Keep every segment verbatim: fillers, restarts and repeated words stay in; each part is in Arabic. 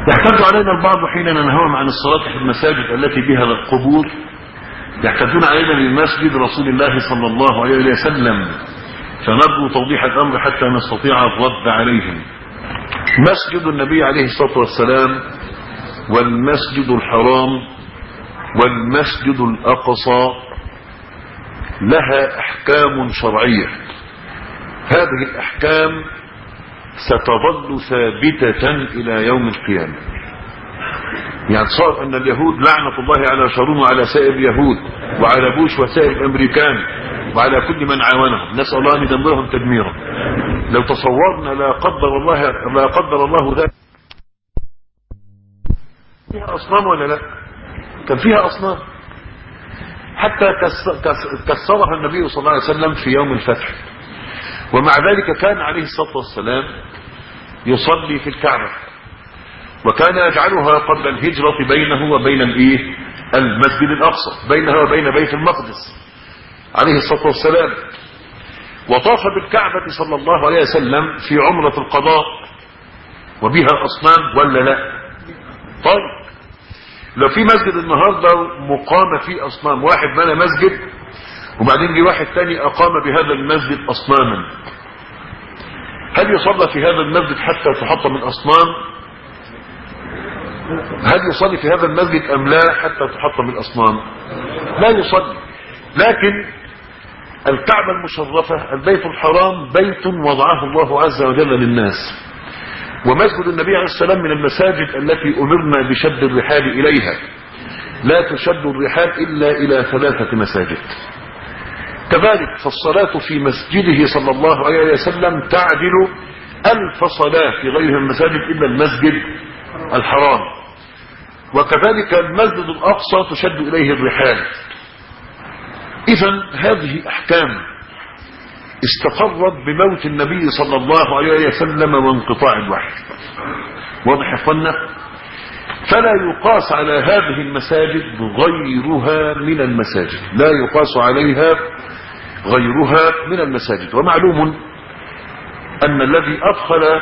يحتج علينا البعض حين ننهاهم عن الصلاة في المساجد التي بها القبور، يحتجون علينا بمسجد رسول الله صلى الله عليه وسلم، فنرجو توضيح الأمر حتى نستطيع الرد عليهم. مسجد النبي عليه الصلاة والسلام والمسجد الحرام والمسجد الأقصى لها أحكام شرعية، هذه الأحكام ستظل ثابتة إلى يوم القيامة. يعني صار أن اليهود لعنة الله على شارون وعلى سائر اليهود وعلى بوش وسائر الأمريكان وعلى كل من عاونهم، نسأل الله أن يدمرهم تدميرا. لو تصورنا لا قدر الله لا قدر الله ذلك، فيها أصنام ولا لا؟ كان فيها أصنام حتى كسرها النبي صلى الله عليه وسلم في يوم الفتح، ومع ذلك كان عليه الصلاة والسلام يصلي في الكعبة، وكان يجعلها قبل الهجرة بينه وبين الايه المسجد الأقصى، بينها وبين بيت المقدس عليه الصلاة والسلام. وطاف بالكعبة صلى الله عليه وسلم في عمرة القضاء وبها أصنام ولا لا؟ طيب لو في مسجد النهاردة مقام فيه أصنام، واحد بنى مسجد وبعدين جه واحد تاني أقام بهذا المسجد أصناما، هل يصلى في هذا المسجد حتى تحطم الأصنام؟ هل يصلي في هذا المسجد أم لا حتى تحطم الأصنام؟ لا يصلي. لكن الكعبة المشرفة البيت الحرام بيت وضعه الله عز وجل للناس، ومسجد النبي عليه السلام من المساجد التي أمرنا بشد الرحال إليها، لا تشد الرحال إلا إلى ثلاثة مساجد. كذلك فالصلاة في مسجده صلى الله عليه وسلم تعدل ألف صلاة في غير المساجد إلا المسجد الحرام. وكذلك المسجد الأقصى تشد إليه الرحال. إذن هذه أحكام استقرت بموت النبي صلى الله عليه وسلم وانقطاع الوحي، واضح يا اخوانا؟ فلا يقاس على هذه المساجد غيرها من المساجد، لا يقاس عليها غيرها من المساجد. ومعلوم أن الذي أدخل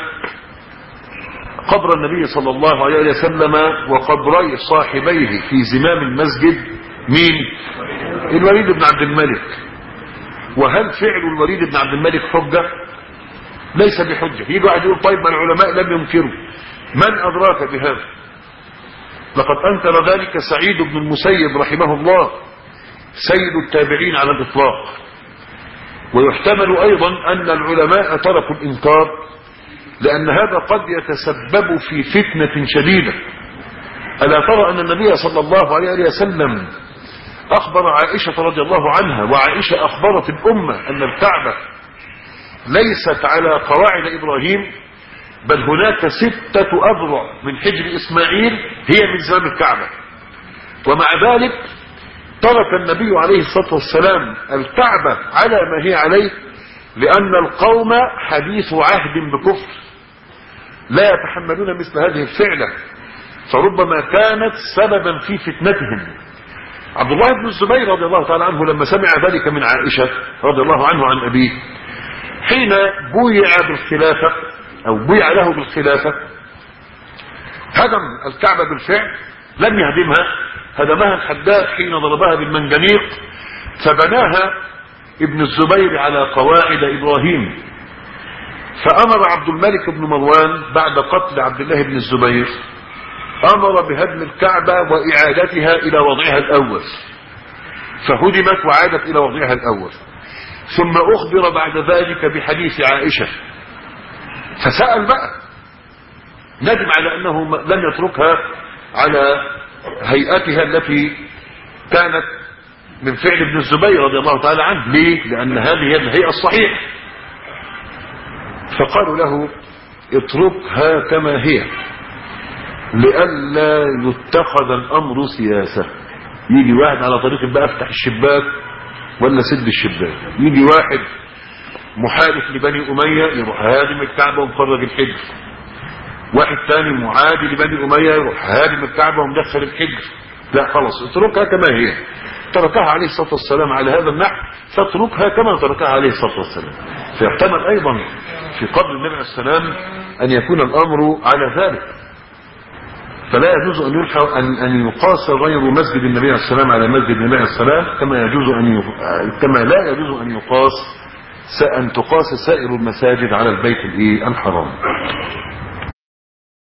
قبر النبي صلى الله عليه وسلم وقبري صاحبيه في زمام المسجد مين؟ الوليد بن عبد الملك. وهل فعل الوليد بن عبد الملك حجة؟ ليس بحجة. يجي واحد يقول طيب ما العلماء لم ينكروا، من أدراك بهذا؟ لقد أنكر ذلك سعيد بن المسيب رحمه الله سيد التابعين على الإطلاق. ويحتمل أيضا أن العلماء تركوا الإنكار لأن هذا قد يتسبب في فتنة شديدة. ألا ترى أن النبي صلى الله عليه وسلم أخبر عائشة رضي الله عنها، وعائشة أخبرت الأمة أن الكعبة ليست على قواعد إبراهيم، بل هناك ستة أذرع من حجر إسماعيل هي من زمام الكعبة. ومع ذلك ترك النبي عليه الصلاة والسلام الكعبة على ما هي عليه، لأن القوم حديث عهد بكفر لا يتحملون مثل هذه الفعلة، فربما كانت سببا في فتنتهم. عبد الله بن الزبير رضي الله تعالى عنه لما سمع ذلك من عائشة رضي الله عنه عن أبيه، حين بويع بالخلافة أو بويع له بالخلافة هدم الكعبة بالفعل، لم يهدمها، هدمها الحداد حين ضربها بالمنجنيق، فبناها ابن الزبير على قواعد إبراهيم. فأمر عبد الملك بن مروان بعد قتل عبد الله بن الزبير أمر بهدم الكعبة وإعادتها إلى وضعها الأول، فهدمت وعادت إلى وضعها الأول. ثم أخبر بعد ذلك بحديث عائشة، فسأل بقى، ندم على أنه لم يتركها على هيئتها التي كانت من فعل ابن الزبير رضي الله تعالى عنه. ليه؟ لأن هذه هي الهيئة الصحيحة. فقالوا له اتركها كما هي لئلا يتخذ الأمر سياسة. يجي واحد على طريق بقى افتح الشباك ولا سد الشباك، يجي واحد محالف لبني أمية يروح هادم الكعبة ومخرج الحجر، واحد ثاني معادي لبني أمية يروح هادم الكعبة ومدخل الحجر. لا خلاص اتركها كما هي. تركها عليه الصلاة والسلام على هذا النحو، فاتركها كما تركها عليه الصلاة والسلام. فيحتمل أيضا في قبر النبي عليه السلام أن يكون الأمر على ذلك. فلا يجوز أن يلحق أن أن يقاس غير مسجد النبي عليه السلام على مسجد النبي عليه السلام، كما يجوز أن ي... كما لا يجوز أن يقاس أن تقاس سائر المساجد على البيت الإيه الحرام.